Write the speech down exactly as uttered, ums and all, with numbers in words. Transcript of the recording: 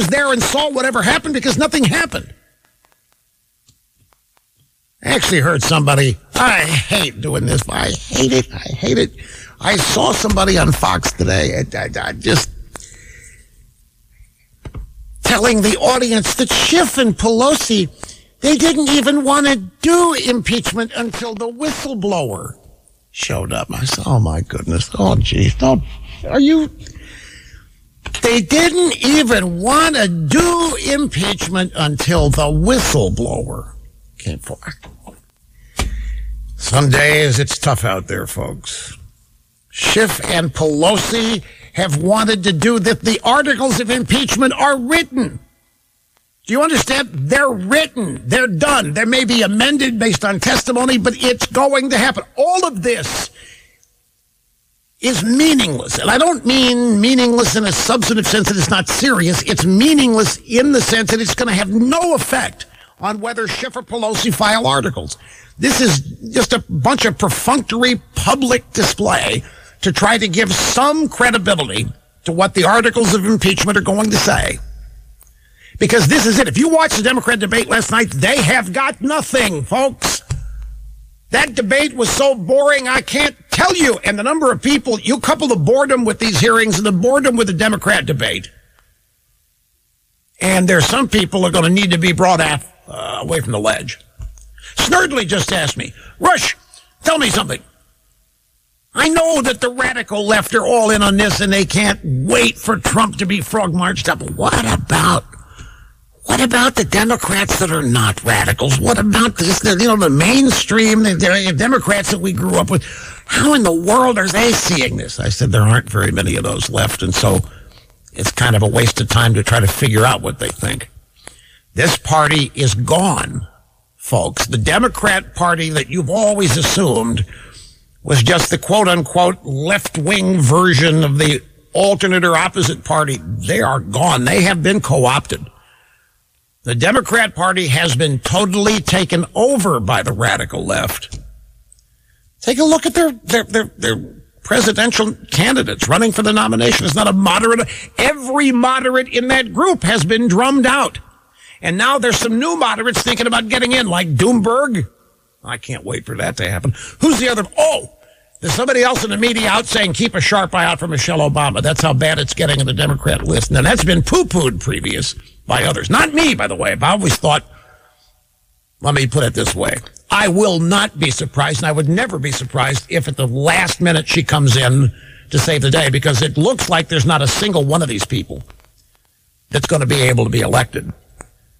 was there and saw whatever happened because nothing happened. I actually heard somebody, I hate doing this, but I hate it, I hate it. I saw somebody on Fox today, I, I, I just telling the audience that Schiff and Pelosi, they didn't even want to do impeachment until the whistleblower showed up. I said, oh my goodness, oh geez, don't, are you... They didn't even want to do impeachment until the whistleblower came forward. Some days it's tough out there, folks. Schiff and Pelosi have wanted to do that. The articles of impeachment are written. Do you understand? They're written. They're done. They may be amended based on testimony, but it's going to happen. All of this is meaningless. And I don't mean meaningless in a substantive sense that it's not serious. It's meaningless in the sense that it's going to have no effect on whether Schiff or Pelosi file articles. This is just a bunch of perfunctory public display to try to give some credibility to what the articles of impeachment are going to say. Because this is it. If you watch the Democrat debate last night, they have got nothing, folks. That debate was so boring, I can't tell you. And the number of people, you couple the boredom with these hearings and the boredom with the Democrat debate. And there's some people who are going to need to be brought out, uh, away from the ledge. Snurdly just asked me, Rush, tell me something. I know that the radical left are all in on this and they can't wait for Trump to be frog marched up. What about, what about the Democrats that are not radicals? What about this, the, you know, the mainstream, the, the Democrats that we grew up with? How in the world are they seeing this? I said there aren't very many of those left, and so it's kind of a waste of time to try to figure out what they think. This party is gone, folks. The Democrat Party that you've always assumed was just the quote-unquote left-wing version of the alternate or opposite party. They are gone. They have been co-opted. The Democrat Party has been totally taken over by the radical left. Take a look at their their their, their presidential candidates running for the nomination. It's not a moderate. Every moderate in that group has been drummed out. And now there's some new moderates thinking about getting in, like Doomberg. I can't wait for that to happen. Who's the other? Oh, there's somebody else in the media out saying keep a sharp eye out for Michelle Obama. That's how bad it's getting in the Democrat list. Now, that's been poo-pooed previous by others. Not me, by the way. I've always thought, let me put it this way. I will not be surprised, and I would never be surprised if at the last minute she comes in to save the day, because it looks like there's not a single one of these people that's going to be able to be elected.